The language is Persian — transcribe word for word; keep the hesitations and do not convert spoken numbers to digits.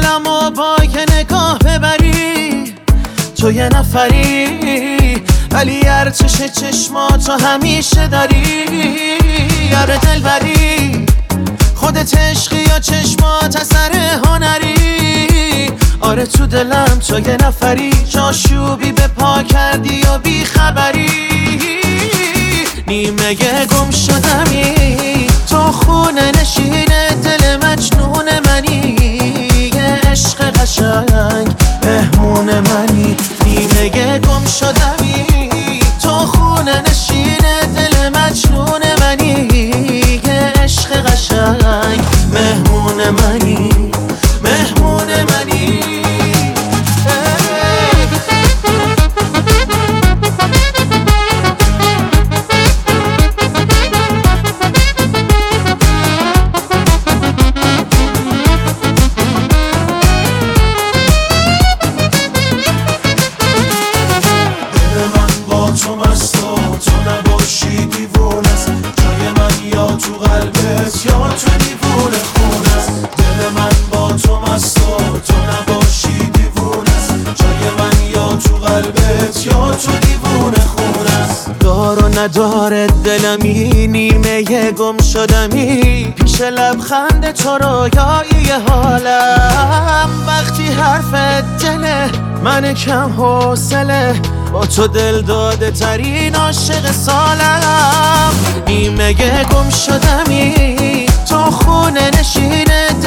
دلم و با یه نگاه ببری، تو یه نفری ولی ارتش چشماتو همیشه داری. یاره دلبری خودت عشقی یا چشمات اثر هنری. آره تو دلم تو یه نفری، جاشوبی به پا کردی یا بی خبری. نیمه گم شدمی تو خونه نشین دل مجنون منی. یه عشق قشنگ مهمون منی. نیمه گم شدمی تو خونه نشین دل مجنون منی. یه عشق قشنگ مهمون منی، مهمون منی. تو قلبت یا تو دیوونه خونه است. دل من با تو مست و تو نباشی دیوونه است. جای من یا تو قلبت یا تو دیوونه خونه است. دار و نداره دلمی، نیمه گم شدمی پیش لبخند تو رویای حالم. وقتی حرفت دله من کم حوصله، با تو دل داده ترین عاشق سالم. نیمه گم شدمی تو خونه نشین